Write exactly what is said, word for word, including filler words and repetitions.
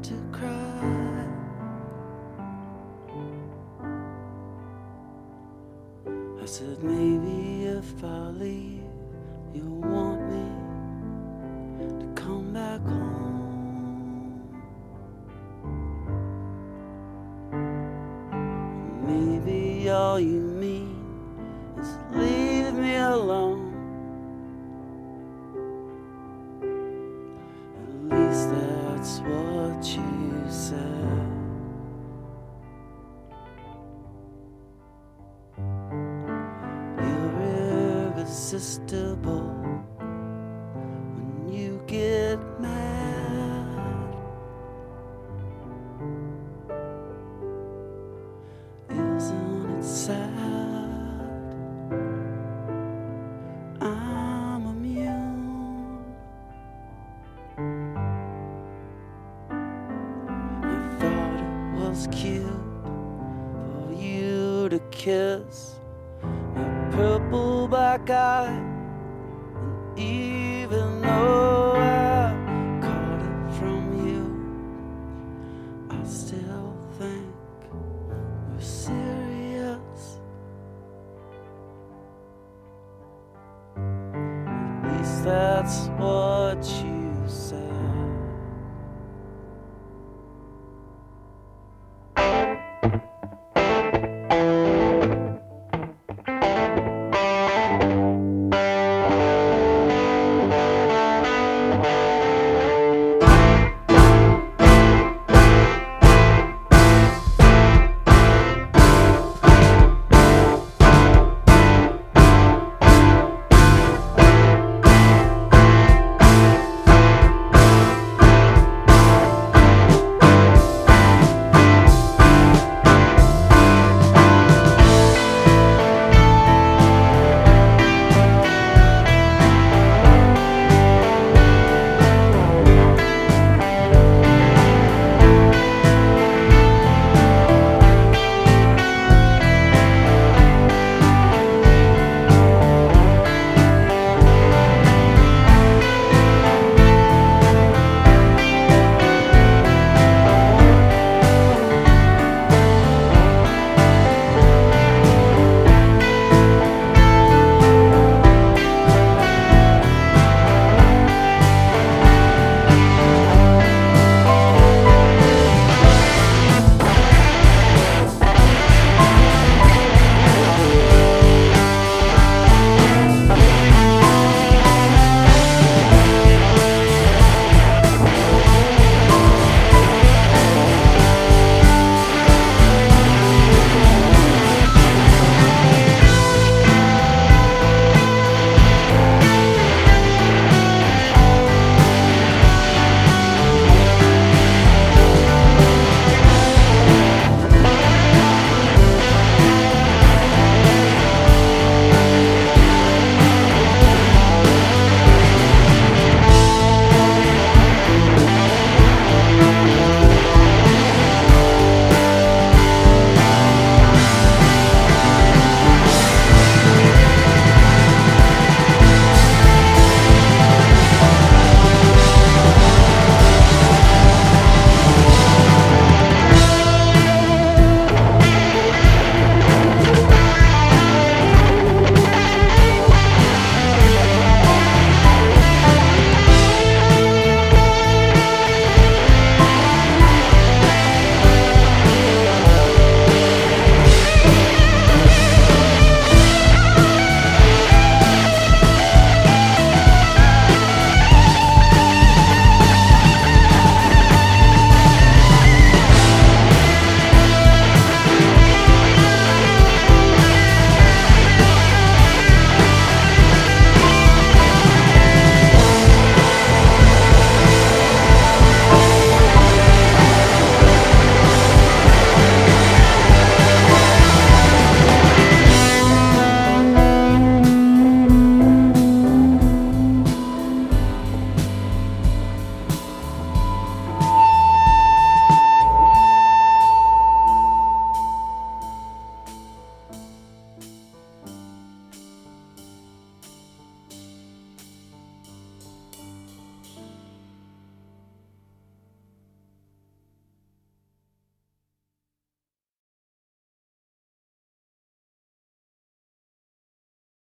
to cry. I said, maybe if I leave, you'll want me to come back home. Maybe all you mean is leave me alone. At least that's what you said. You're irresistible when you get mad. Isn't it sad? I'm immune. I thought it was cute for you to kiss my purple black eye, and even though I caught it from you, I still think we're serious. At least that's what you say.